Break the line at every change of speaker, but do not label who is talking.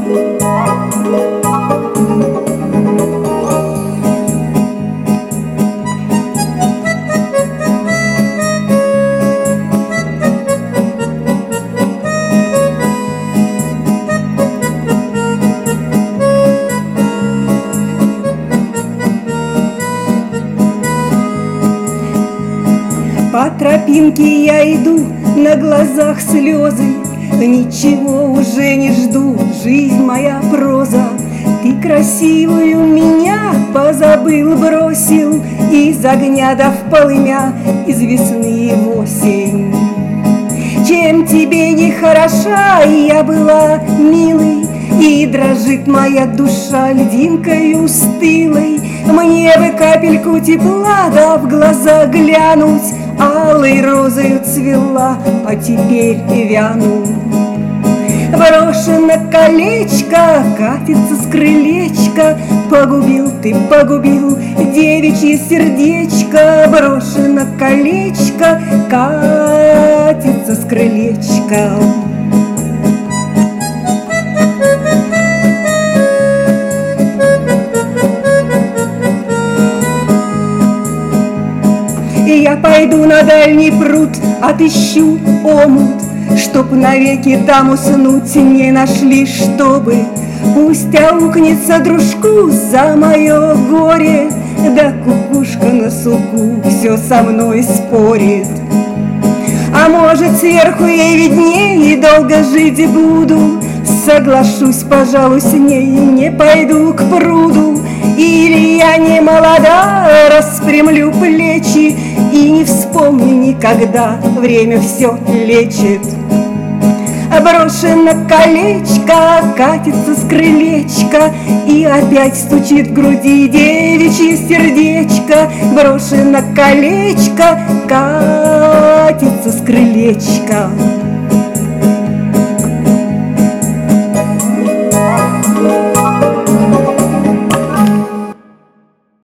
По тропинке я иду, на глазах слезы, ничего уже не жду, жизнь моя проза. Ты красивую меня позабыл, бросил, из огня да в полымя, из весны в осень. Чем тебе не хороша я была, милый, и дрожит моя душа льдинкою стылой. Мне бы капельку тепла, да в глаза глянуть, алой розою цвела, а теперь и вяну. Брошено колечко, катится с крылечка, погубил ты, погубил девичье сердечко. Брошено колечко, катится с крылечка. И я пойду на дальний пруд, отыщу омут, чтоб навеки там уснуть не нашли, чтобы пусть аукнется дружку за мое горе, да кукушка на суку все со мной спорит. А может, сверху ей виднее, и долго жить буду, соглашусь, пожалуй, с ней, не пойду к пруду. Или я не молода, распрямлю плечи и не вспомню никогда, время все лечит. Брошено колечко, катится с крылечка, и опять стучит в груди девичье сердечко. Брошено колечко, катится с крылечка.